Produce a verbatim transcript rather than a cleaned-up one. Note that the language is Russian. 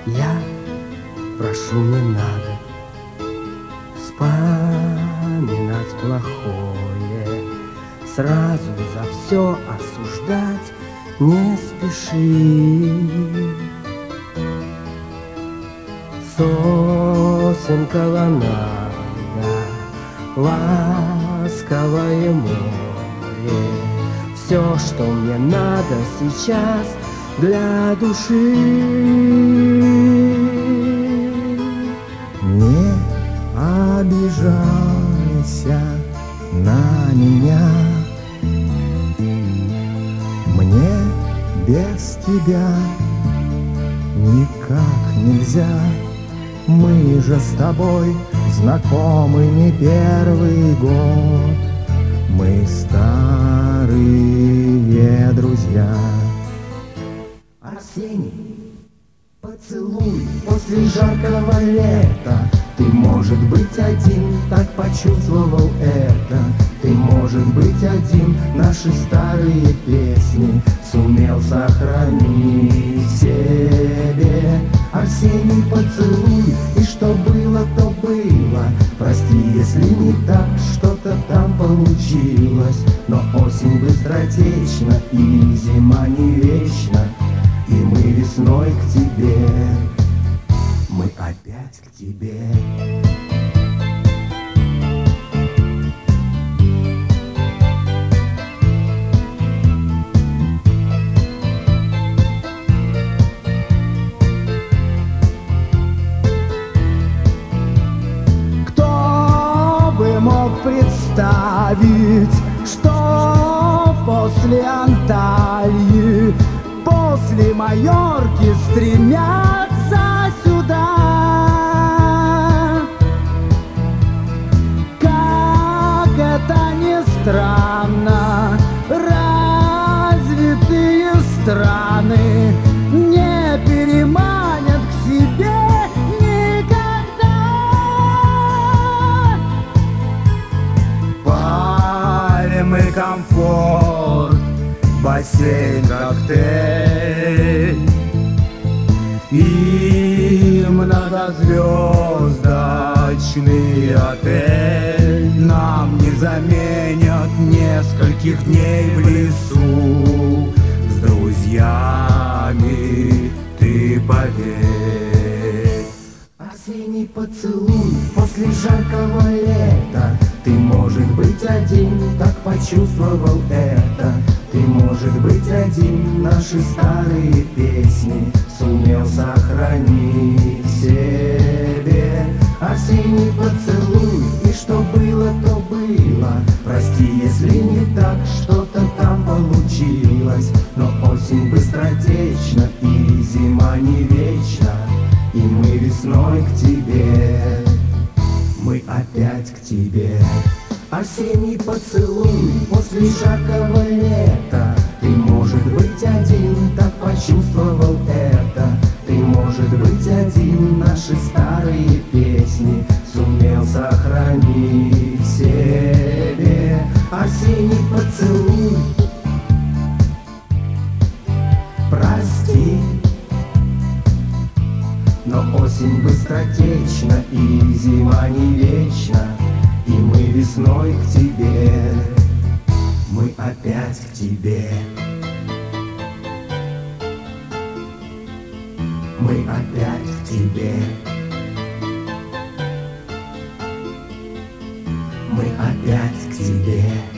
Я прошу, не надо вспоминать плохое, сразу за все осуждать не спеши. Сосенка ланада, ласковое море, все, что мне надо сейчас для души. Не обижайся на меня, мне без тебя никак нельзя. Мы же с тобой знакомы не первый год, мы старые друзья. Арсений, поцелуй после жаркого лета. Ты, может быть, один так почувствовал это. Ты, может быть, один наши старые песни сумел сохранить в себе. Арсений, поцелуй, и что было, то было. Прости, если не так, что-то там получилось. Но осень быстротечна, и зима не вечна, и мы весной к тебе, мы опять к тебе. Кто бы мог представить, что после Анталии, после Майорки стремятся сюда. Как это ни странно, развитые страны не переманят к себе никогда. Пальмы, комфорт, бассейн, коктейль и многозвездочный отель нам не заменят нескольких дней в лесу с друзьями, ты поверь. Осенний поцелуй после жаркого лета. Ты, может быть, один так почувствовал это. Ты, может быть, один наши старые песни сумел сохранить в себе. Осенний поцелуй, и что было, то было. Прости, если не так, что-то там получилось. Но осень быстротечна, и зима не вечна, и мы весной к тебе, мы опять к тебе. Осенний поцелуй после жаркого лета. Ты, может быть, один так почувствовал это. Ты, может быть, один наши старые песни сумел сохранить в себе. Осенний поцелуй, прости, но осень быстротечна, и зима не вечна, и мы весной к тебе, мы опять к тебе. Мы опять к тебе. Мы опять к тебе.